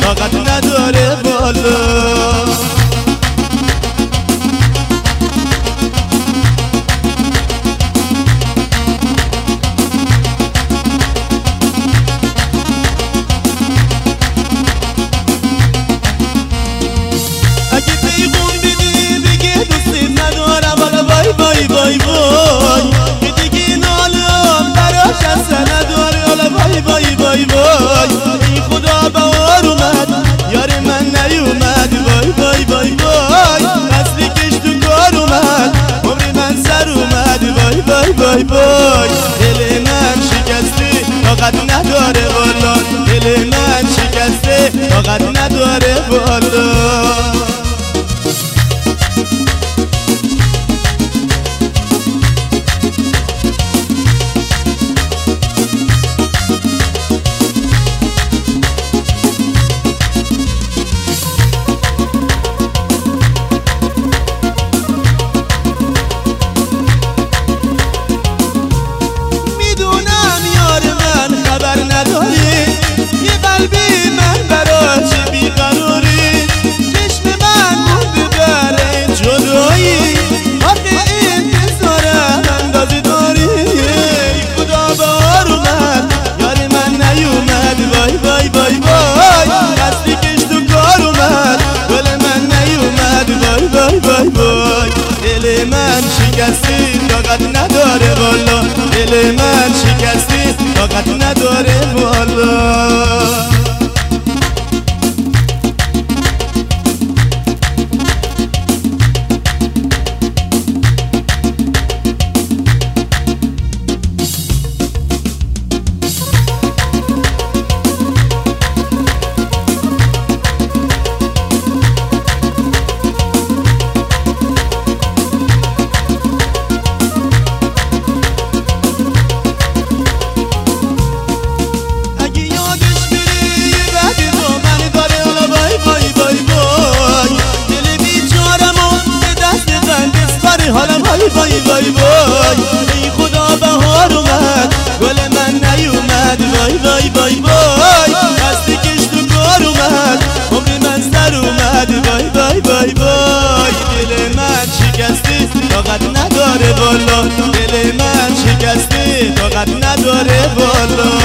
طاقت نداره والا. اگه پیغون بدی بگی دوستی ندارم آقا بای بای بای بای، که دیگه نالم براش اصلا نداره آقا بای بای بای بای. ای خدا بهار اومد یار من نیومد وای وای وای وای، فصلی کش تو کار اومد عمر من سر اومد وای وای وای وای. دل من شکسته طاقت نداره والا، دل من شکسته طاقت نداره والا. دل من شکستی طاقت نداره والا، دل من شکستی طاقت نداره والا. حالم وای وای وای وای، ای خدا بهار اومد گل من نیومد وای وای وای وای. دستی کش تو کار اومد عمر من سر اومد وای وای وای وای. دل من شکستی طاقت نداره والا، دل من شکستی طاقت نداره والا.